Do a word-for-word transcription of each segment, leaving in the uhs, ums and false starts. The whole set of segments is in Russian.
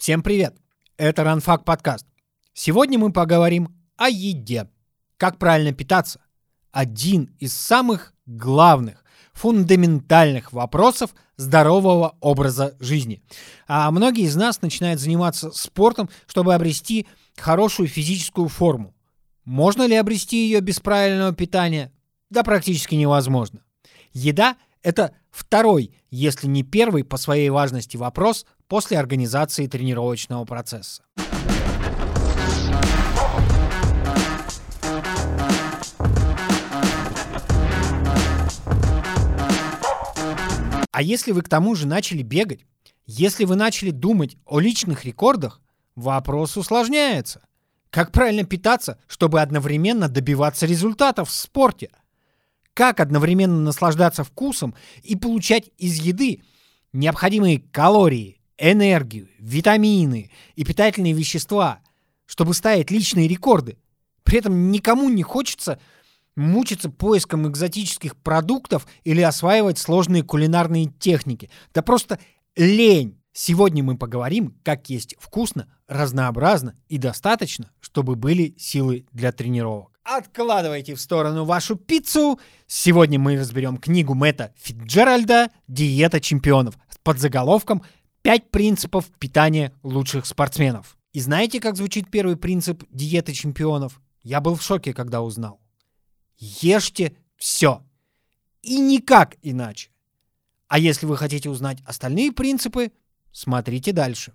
Всем привет! Это Ранфак подкаст. Сегодня мы поговорим о еде. Как правильно питаться? Один из самых главных, фундаментальных вопросов здорового образа жизни. А многие из нас начинают заниматься спортом, чтобы обрести хорошую физическую форму. Можно ли обрести ее без правильного питания? Да практически невозможно. Еда – это второй, если не первый по своей важности вопрос после организации тренировочного процесса. А если вы к тому же начали бегать, если вы начали думать о личных рекордах, вопрос усложняется. Как правильно питаться, чтобы одновременно добиваться результатов в спорте? Как одновременно наслаждаться вкусом и получать из еды необходимые калории, энергию, витамины и питательные вещества, чтобы ставить личные рекорды? При этом никому не хочется мучиться поиском экзотических продуктов или осваивать сложные кулинарные техники. Да просто лень. Сегодня мы поговорим, как есть вкусно, разнообразно и достаточно, чтобы были силы для тренировок. Откладывайте в сторону вашу пиццу. Сегодня мы разберем книгу Мэтта Фицджеральда «Диета чемпионов» с подзаголовком «Пять принципов питания лучших спортсменов». И знаете, как звучит первый принцип диеты чемпионов? Я был в шоке, когда узнал. Ешьте все. И никак иначе. А если вы хотите узнать остальные принципы, смотрите дальше.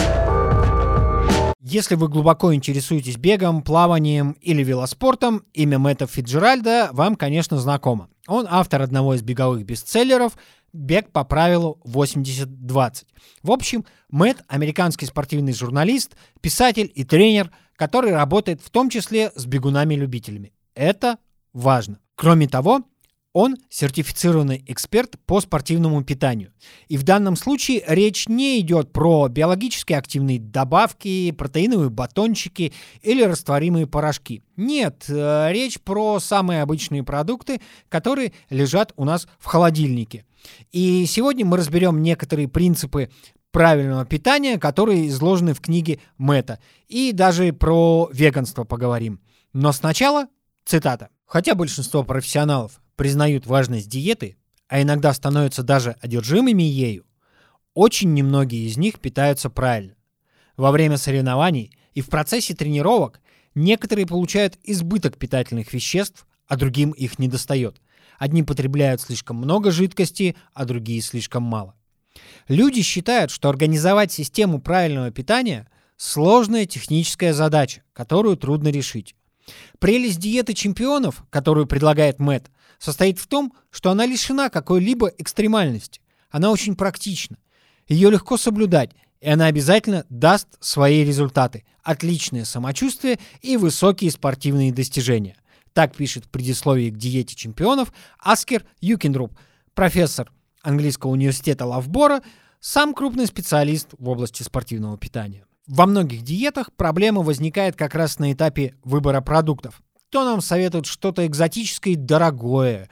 Если вы глубоко интересуетесь бегом, плаванием или велоспортом, имя Мэтта Фицджеральда вам, конечно, знакомо. Он автор одного из беговых бестселлеров «Бег по правилу восемьдесят двадцать». В общем, Мэтт – американский спортивный журналист, писатель и тренер, который работает в том числе с бегунами-любителями. Это важно. Кроме того, он сертифицированный эксперт по спортивному питанию. И в данном случае речь не идет про биологически активные добавки, протеиновые батончики или растворимые порошки. Нет, речь про самые обычные продукты, которые лежат у нас в холодильнике. И сегодня мы разберем некоторые принципы правильного питания, которые изложены в книге Мэтта. И даже про веганство поговорим. Но сначала цитата. Хотя большинство профессионалов признают важность диеты, а иногда становятся даже одержимыми ею, очень немногие из них питаются правильно. Во время соревнований и в процессе тренировок некоторые получают избыток питательных веществ, а другим их недостает. Одни потребляют слишком много жидкости, а другие слишком мало. Люди считают, что организовать систему правильного питания – сложная техническая задача, которую трудно решить. Прелесть диеты чемпионов, которую предлагает Мэтт, состоит в том, что она лишена какой-либо экстремальности. Она очень практична. Ее легко соблюдать, и она обязательно даст свои результаты. Отличное самочувствие и высокие спортивные достижения. Так пишет в предисловии к диете чемпионов Аскер Юкендруп, профессор английского университета Лавбора, сам крупный специалист в области спортивного питания. Во многих диетах проблема возникает как раз на этапе выбора продуктов. То нам советуют что-то экзотическое и дорогое,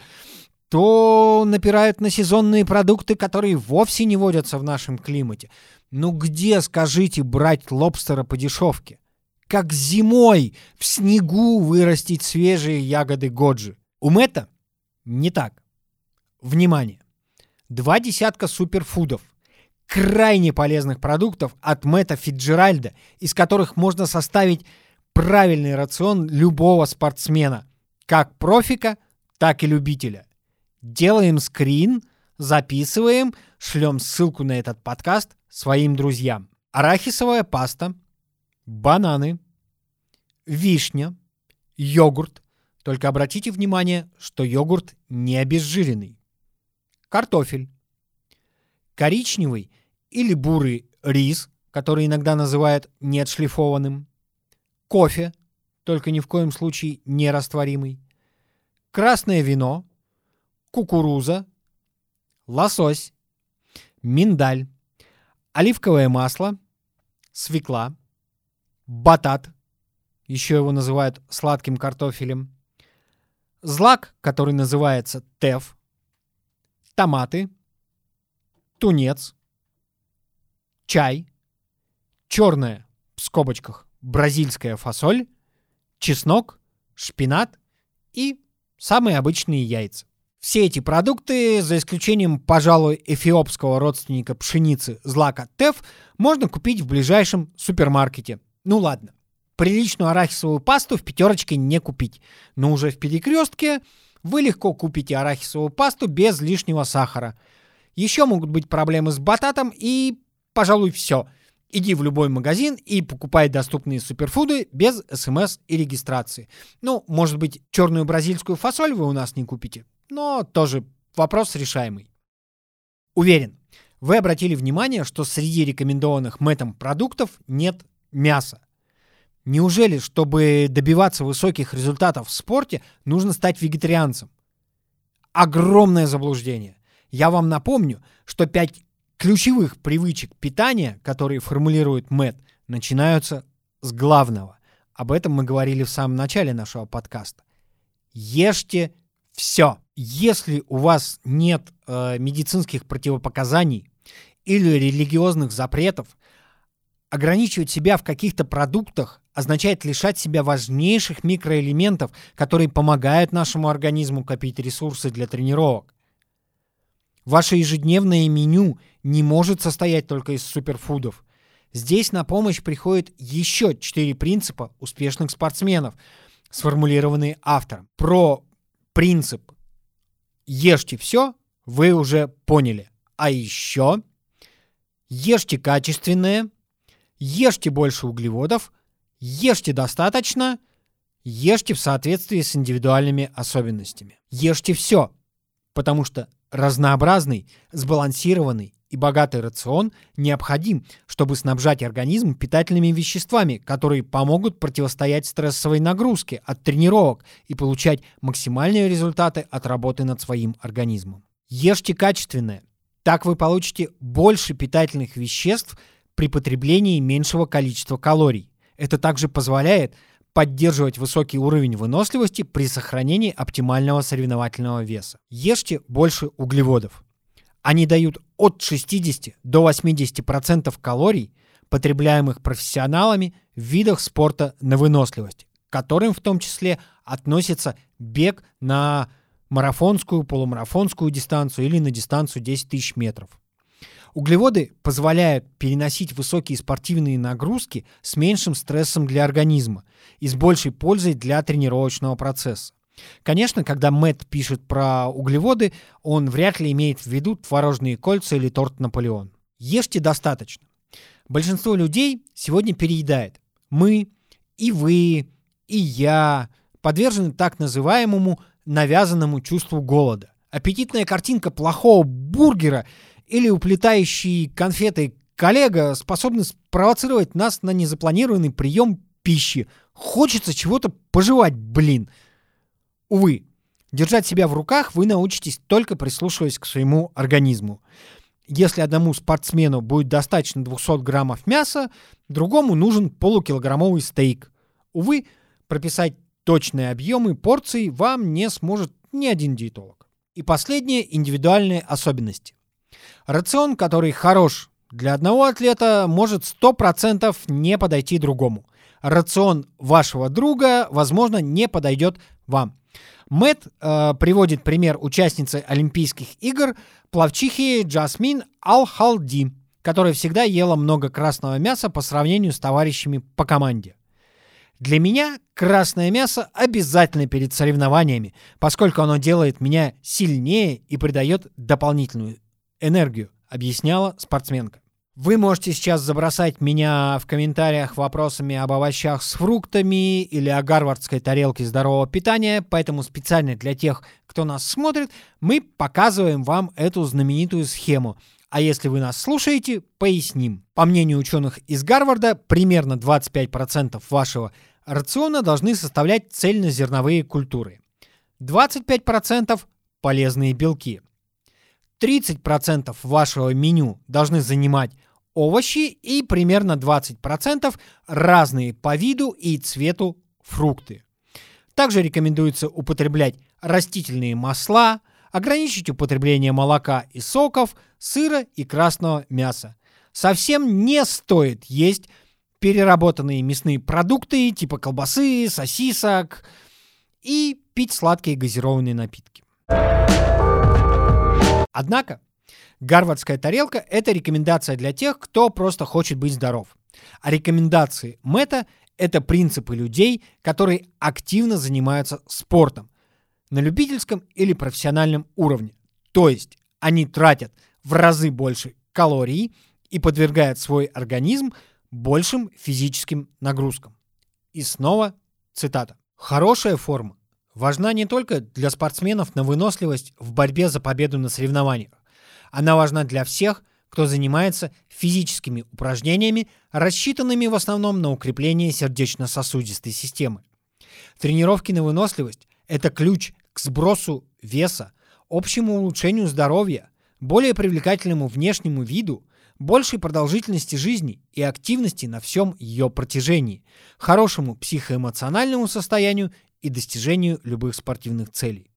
то напирают на сезонные продукты, которые вовсе не водятся в нашем климате. Ну где, скажите, брать лобстера по дешевке? Как зимой в снегу вырастить свежие ягоды годжи? У Мэтта не так. Внимание! Два десятка суперфудов. Крайне полезных продуктов от Мэтта Фицджеральда, из которых можно составить правильный рацион любого спортсмена, как профика, так и любителя. Делаем скрин, записываем, шлем ссылку на этот подкаст своим друзьям. Арахисовая паста, бананы, вишня, йогурт. Только обратите внимание, что йогурт не обезжиренный. Картофель. Коричневый или бурый рис, который иногда называют неотшлифованным. Кофе, только ни в коем случае не растворимый. Красное вино. Кукуруза. Лосось. Миндаль. Оливковое масло. Свекла. Батат. Еще его называют сладким картофелем. Злак, который называется теф. Томаты. Тунец, чай, черная, в скобочках, бразильская фасоль, чеснок, шпинат и самые обычные яйца. Все эти продукты, за исключением, пожалуй, эфиопского родственника пшеницы злака теф, можно купить в ближайшем супермаркете. Ну ладно, приличную арахисовую пасту в пятерочке не купить, но уже в Перекрестке вы легко купите арахисовую пасту без лишнего сахара. Еще могут быть проблемы с бататом и, пожалуй, все. Иди в любой магазин и покупай доступные суперфуды без смс и регистрации. Ну, может быть, черную бразильскую фасоль вы у нас не купите, но тоже вопрос решаемый. Уверен, вы обратили внимание, что среди рекомендованных Мэттом продуктов нет мяса. Неужели, чтобы добиваться высоких результатов в спорте, нужно стать вегетарианцем? Огромное заблуждение. Я вам напомню, что пять ключевых привычек питания, которые формулирует Мэтт, начинаются с главного. Об этом мы говорили в самом начале нашего подкаста. Ешьте все. Если у вас нет э, медицинских противопоказаний или религиозных запретов, ограничивать себя в каких-то продуктах означает лишать себя важнейших микроэлементов, которые помогают нашему организму копить ресурсы для тренировок. Ваше ежедневное меню не может состоять только из суперфудов. Здесь на помощь приходят еще четыре принципа успешных спортсменов, сформулированные автором. Про принцип «ешьте все» вы уже поняли. А еще ешьте качественное, ешьте больше углеводов, ешьте достаточно, ешьте в соответствии с индивидуальными особенностями. Ешьте все, потому что разнообразный, сбалансированный и богатый рацион необходим, чтобы снабжать организм питательными веществами, которые помогут противостоять стрессовой нагрузке от тренировок и получать максимальные результаты от работы над своим организмом. Ешьте качественное. Так вы получите больше питательных веществ при потреблении меньшего количества калорий. Это также позволяет поддерживать высокий уровень выносливости при сохранении оптимального соревновательного веса. Ешьте больше углеводов. Они дают от шестидесяти до восьмидесяти процентов калорий, потребляемых профессионалами в видах спорта на выносливость, к которым в том числе относится бег на марафонскую, полумарафонскую дистанцию или на дистанцию десять тысяч метров. Углеводы позволяют переносить высокие спортивные нагрузки с меньшим стрессом для организма и с большей пользой для тренировочного процесса. Конечно, когда Мэтт пишет про углеводы, он вряд ли имеет в виду творожные кольца или торт Наполеон. Ешьте достаточно. Большинство людей сегодня переедает. Мы, и вы, и я подвержены так называемому навязанному чувству голода. Аппетитная картинка плохого бургера или уплетающий конфеты коллега способны спровоцировать нас на незапланированный прием пищи. Хочется чего-то пожевать, блин. Увы, держать себя в руках вы научитесь только прислушиваясь к своему организму. Если одному спортсмену будет достаточно двухсот граммов мяса, другому нужен полукилограммовый стейк. Увы, прописать точные объемы порций вам не сможет ни один диетолог. И последнее – индивидуальные особенности. Рацион, который хорош для одного атлета, может сто процентов не подойти другому. Рацион вашего друга, возможно, не подойдет вам. Мэтт э, приводит пример участницы Олимпийских игр, пловчихи Джасмин Ал-Халди, которая всегда ела много красного мяса по сравнению с товарищами по команде. Для меня красное мясо обязательно перед соревнованиями, поскольку оно делает меня сильнее и придает дополнительную энергию, объясняла спортсменка. Вы можете сейчас забросать меня в комментариях вопросами об овощах с фруктами или о гарвардской тарелке здорового питания, поэтому специально для тех, кто нас смотрит, мы показываем вам эту знаменитую схему. А если вы нас слушаете, поясним. По мнению ученых из Гарварда, примерно двадцать пять процентов вашего рациона должны составлять цельнозерновые культуры, двадцать пять процентов полезные белки, тридцать процентов вашего меню должны занимать овощи и примерно двадцать процентов разные по виду и цвету фрукты. Также рекомендуется употреблять растительные масла, ограничить употребление молока и соков, сыра и красного мяса. совсем не стоит есть переработанные мясные продукты типа колбасы, сосисок и пить сладкие газированные напитки. Однако, гарвардская тарелка – это рекомендация для тех, кто просто хочет быть здоров. А рекомендации Мэтта – это принципы людей, которые активно занимаются спортом на любительском или профессиональном уровне. То есть они тратят в разы больше калорий и подвергают свой организм большим физическим нагрузкам. И снова цитата. «Хорошая форма важна не только для спортсменов на выносливость в борьбе за победу на соревнованиях. Она важна для всех, кто занимается физическими упражнениями, рассчитанными в основном на укрепление сердечно-сосудистой системы. Тренировки на выносливость – это ключ к сбросу веса, общему улучшению здоровья, более привлекательному внешнему виду, большей продолжительности жизни и активности на всем ее протяжении, хорошему психоэмоциональному состоянию и достижению любых спортивных целей».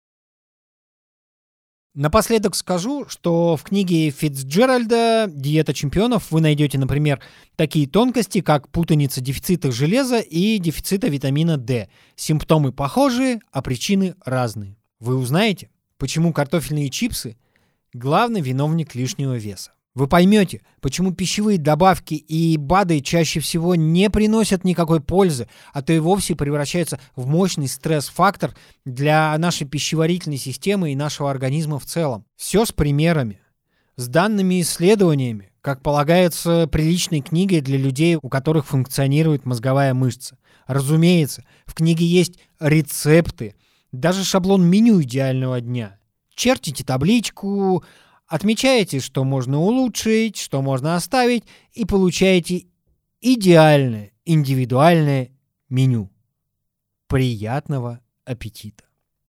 Напоследок скажу, что в книге Фицджеральда «Диета чемпионов» вы найдете, например, такие тонкости, как путаница дефицита железа и дефицита витамина D. Симптомы похожие, а причины разные. Вы узнаете, почему картофельные чипсы – главный виновник лишнего веса. Вы поймете, почему пищевые добавки и БАДы чаще всего не приносят никакой пользы, а то и вовсе превращаются в мощный стресс-фактор для нашей пищеварительной системы и нашего организма в целом. Все с примерами, с данными исследованиями, как полагается приличной книгой для людей, у которых функционирует мозговая мышца. Разумеется, в книге есть рецепты, даже шаблон меню идеального дня. Чертите табличку, отмечаете, что можно улучшить, что можно оставить, и получаете идеальное индивидуальное меню. Приятного аппетита!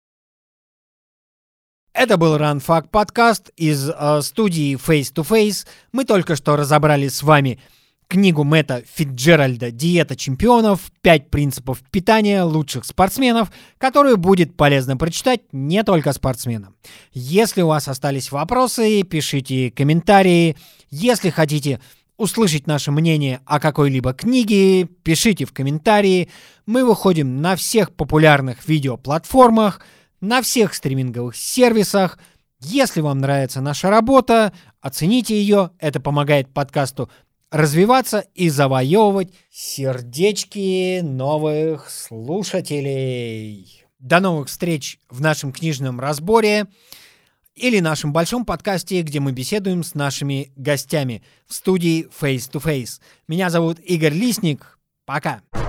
Это был Run Fuck подкаст из э, студии Face to Face. Мы только что разобрали с вами книгу Мэтта Фицджеральда «Диета чемпионов. Пять принципов питания лучших спортсменов», которую будет полезно прочитать не только спортсменам. Если у вас остались вопросы, пишите комментарии. Если хотите услышать наше мнение о какой-либо книге, пишите в комментарии. Мы выходим на всех популярных видеоплатформах, на всех стриминговых сервисах. Если вам нравится наша работа, оцените ее. Это помогает подкасту развиваться и завоевывать сердечки новых слушателей. До новых встреч в нашем книжном разборе или нашем большом подкасте, где мы беседуем с нашими гостями в студии Face to Face. Меня зовут Игорь Лисник. Пока.